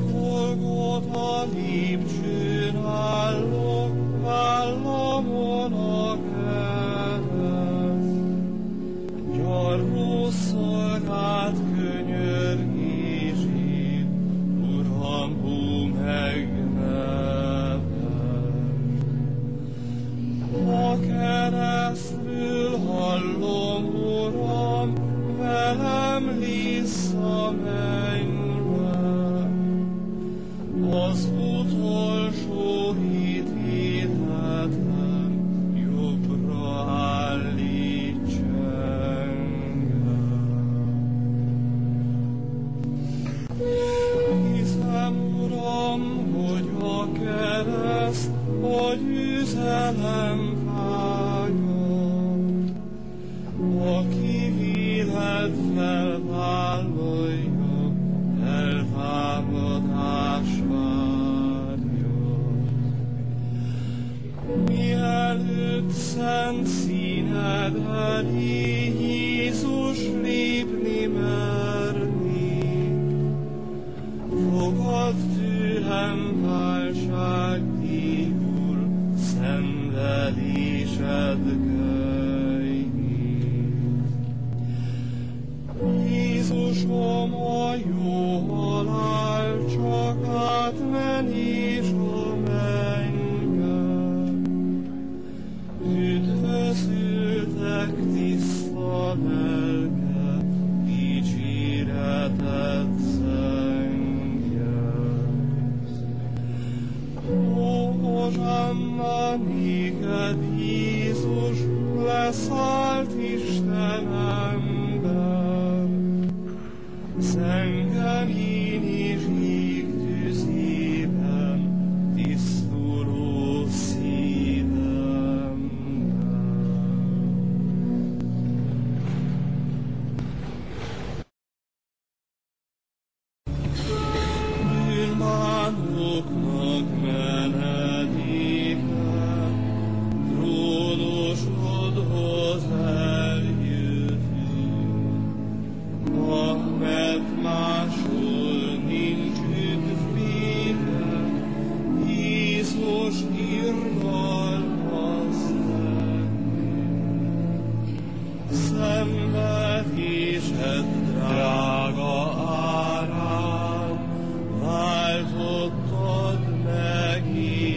Golgota lépcsőn állok, vállamon a kereszt. Gyarló szolgád könyörgését, Uram, ó megnevezd. A keresztről hallom, Uram, velem lész a mennybe. Az utolsó ítéletem jobbra állíts engem. Hiszem, Uram, hogy a kereszt, a győzelem vágya, aki véletlen vállalja, eltámadás várja. Mielőtt szent színed elé Jézus lépni mernék, fogad tőlem váltságdíjul szenvedésed könyvét. Jézusom, a jó halál csak átmenés a mennybe. Üdvözültek tiszta lelke, dicséreted zengjen. Ó, hozsanna néked, Jézus, leszállt Isten ember. Zengjen és ég tüzében, tisztuló szívemben. Bűnbánóknak menedéke, trónusodhoz eljövünk, mert máshol nincs üdvége, Jézus irgalmaz nekünk. Szenvedésed drága árán váltottad meg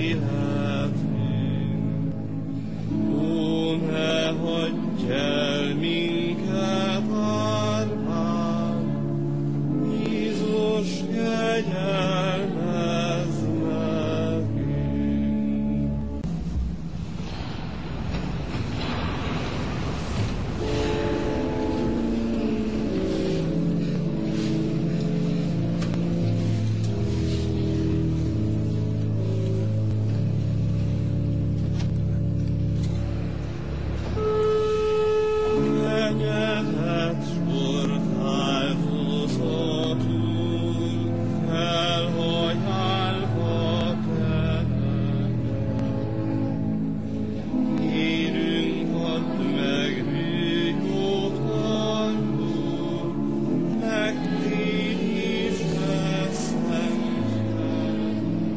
életünk. Ó, ne hagyj el minket árván, Jézus kegyelmezz nekünk. Kegyedet sort áldozatul, felhajálva te neked. Kérünk, add meg bűjótlanul, megtérítésre szented.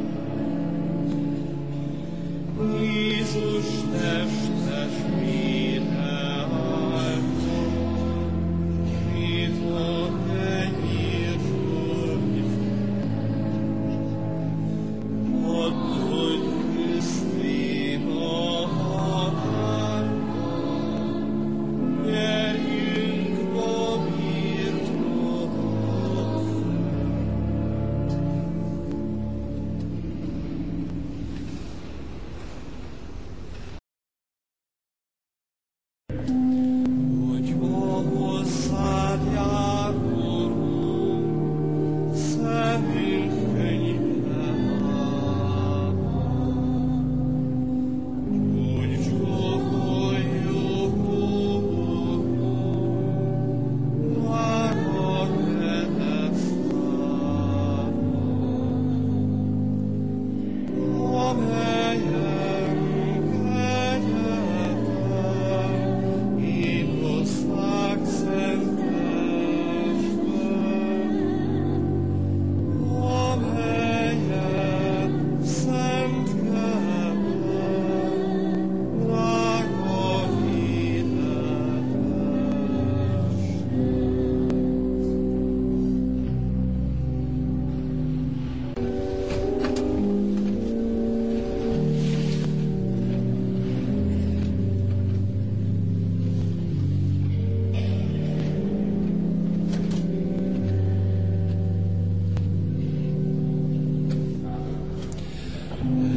Jézus testes mére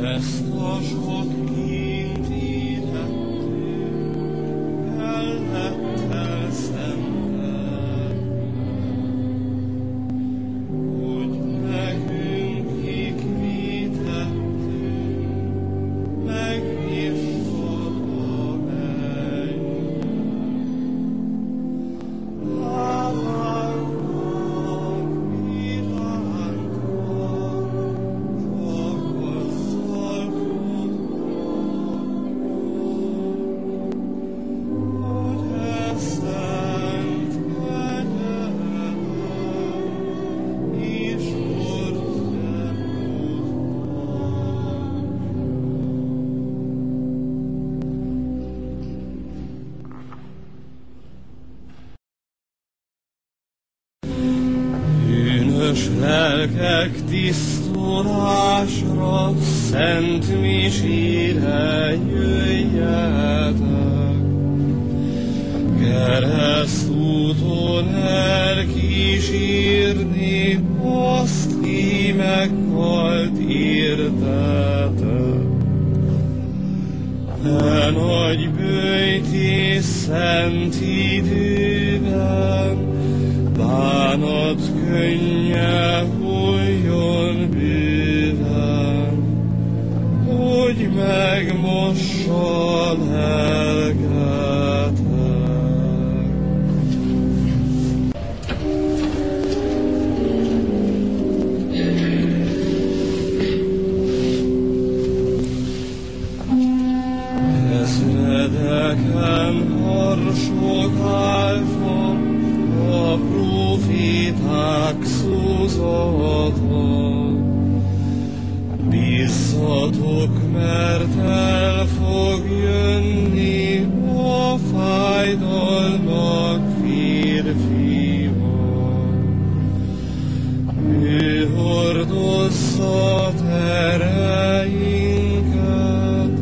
ezt a sok kinti tettünk, ellettel szemben, hogy nekünk kikvitettünk, megnyissad a menny. Bűnös lelkek tisztulásra, szent misére jöjjetek. Keresztúton elkísérni azt, ki meghalt értetek. E nagy bőjt és szent időben, bánat könnye hulljon bőven, hogy megmossa lelketek. Ezredeken harsok állva, a proféták szózata. Bízzatok, mert el fog jönni a fájdalmak férfival. Ő hordozza terheinket,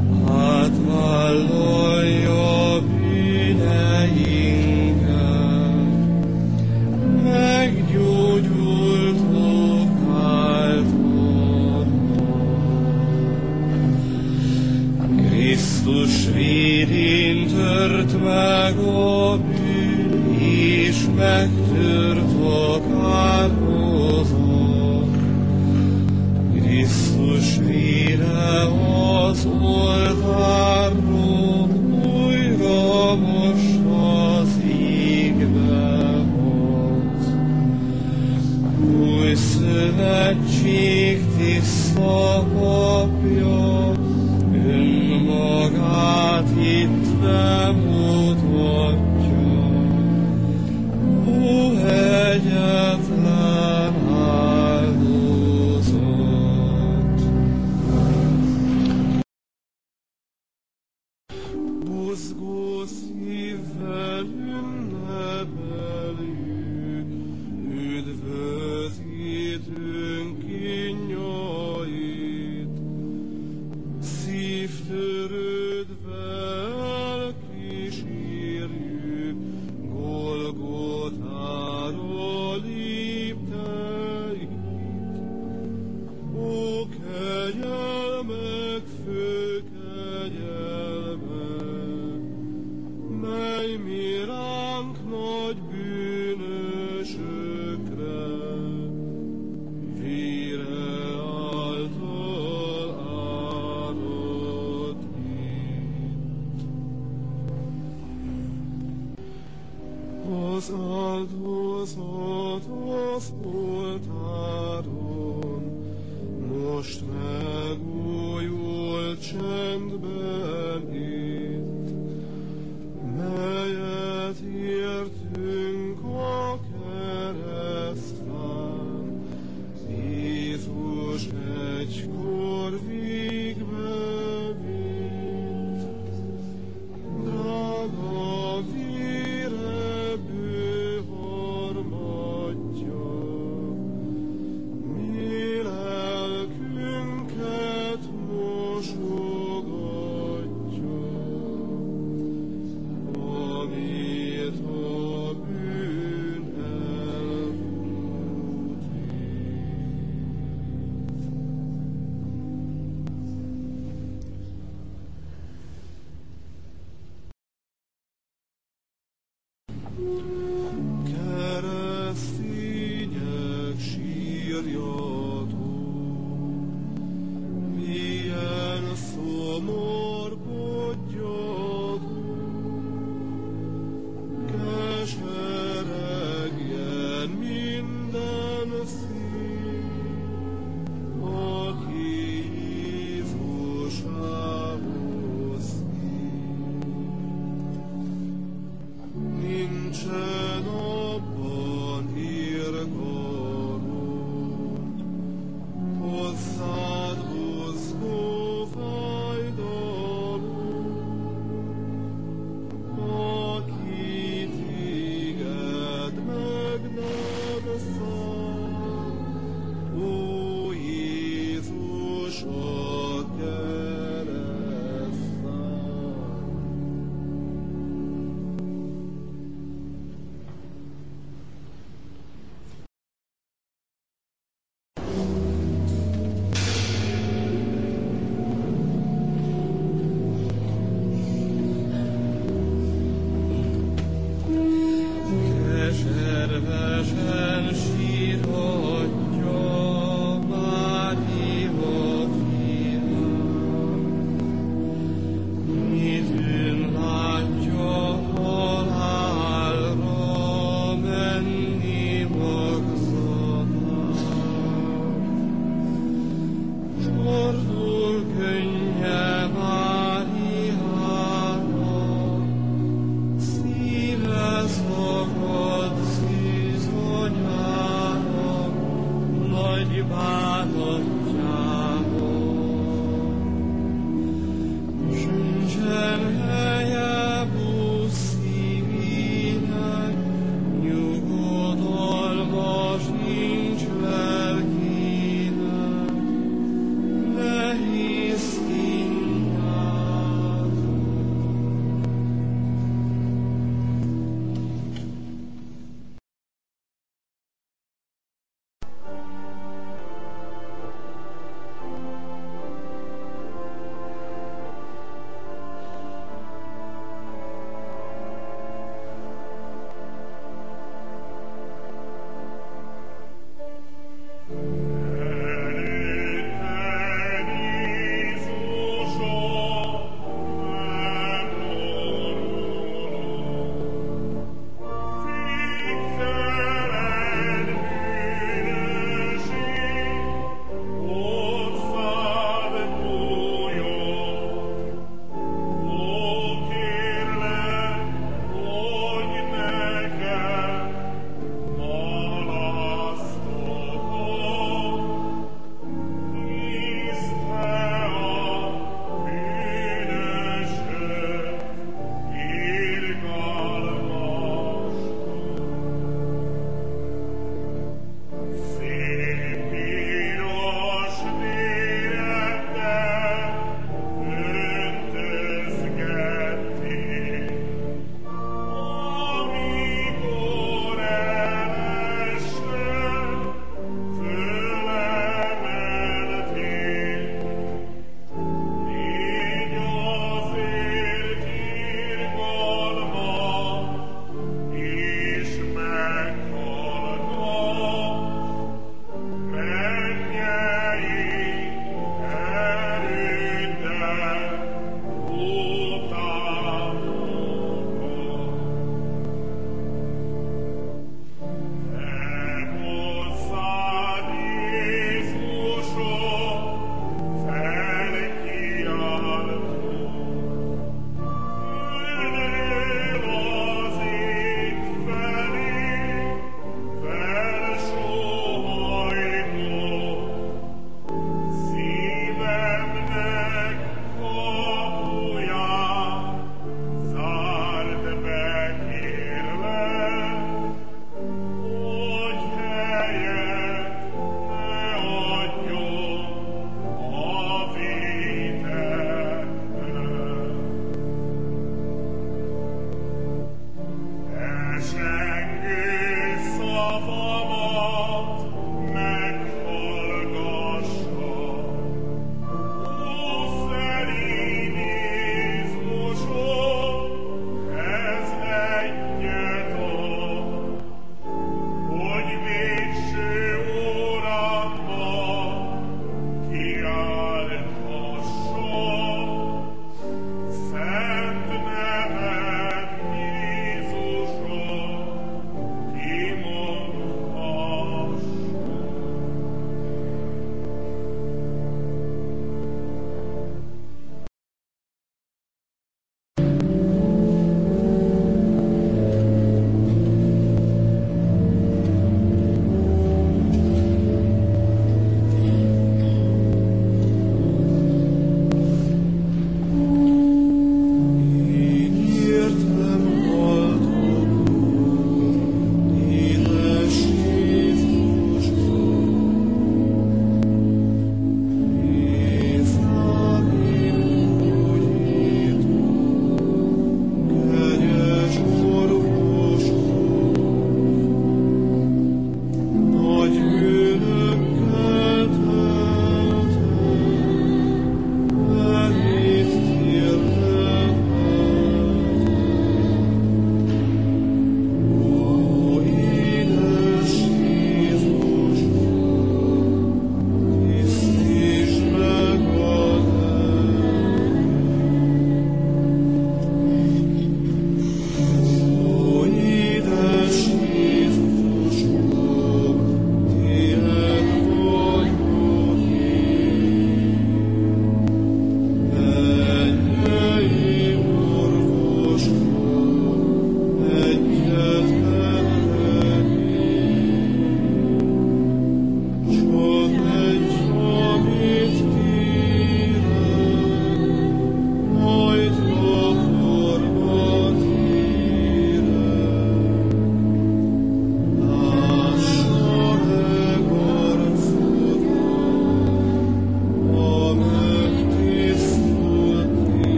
átvállalja bűneinket. Meggyógyultok által. Krisztus vérén tört meg a bűn, és megtört a kárhozat. Krisztus vére az oltárról újra most az égbe hoz. Új szövetség tiszta papja, önmagát itt bemutatja. Ó, egyetlen áldozat! Buzgó szívvel ünnepeljük üdvözítőnk kínjait. Szívtörődve elkísérjük Golgotára lépteit. Ó, kegyelmek fő kegyelme, mely mi ránk nagy bűnösökre, vére sírjon.